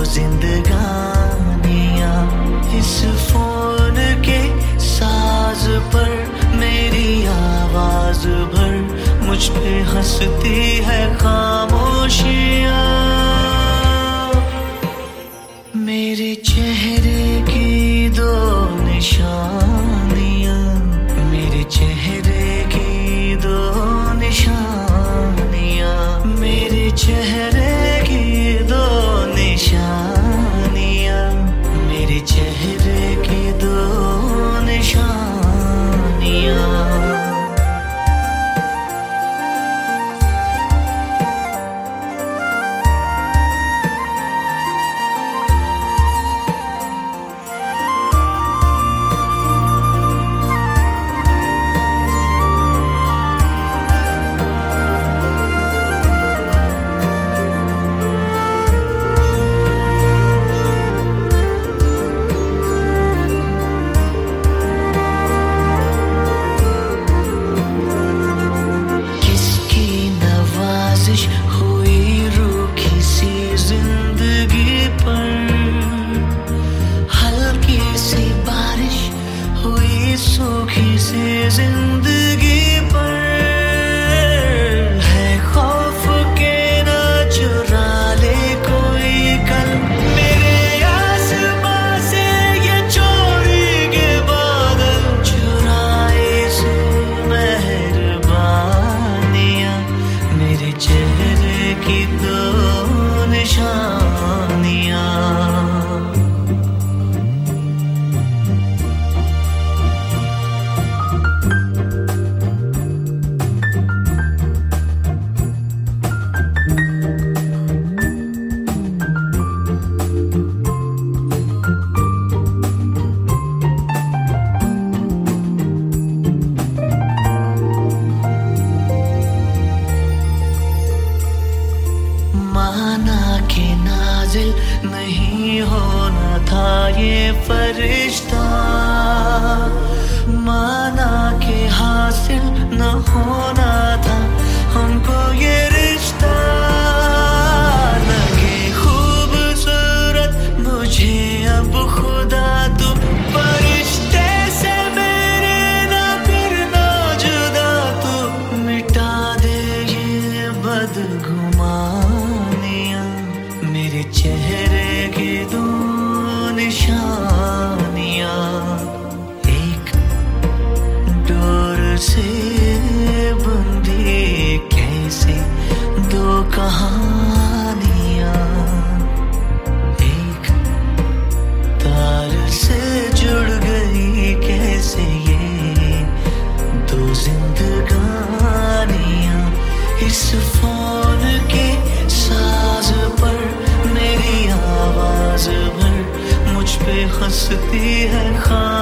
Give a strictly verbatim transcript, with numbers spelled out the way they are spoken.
जिंदगानियां इस फोन के साज पर मेरी आवाज भर मुझ पे हंसती है खामोशियां मेरे चेहरे की दो निशानियां मेरे चेहरे की दो निशानियां मेरे चेहरे की दो निशानियां मेरे चेहरे की दो निशानियां हुई रूखी सी जिंदगी पर हल्की सी बारिश हुई सूखी सी जिंदगी पर है खौफ के ना चुरा ले कोई कल मेरे आसमां से ये चोरी के बादल चुराए से मेहरबानियां मेरे चेहरे की दो निशानियां माना के नाजिल नहीं होना था ये फरिश्ता माना के हासिल न होना था हमको ये रिश्ता लगे खूबसूरत मुझे अब खुदा तू फरिश्ते से मेरे ना करना जुदा तू मिटा दे ये बदगुमानियां मेरे चेहरे की दो निशानियां एक डोर से बंधी कैसे दो कहानियां एक तार से जुड़ गई कैसे ये दो जिंदगानियां इस फोन के साज पर मेरी आवाज भर मुझ पे हंसती है खां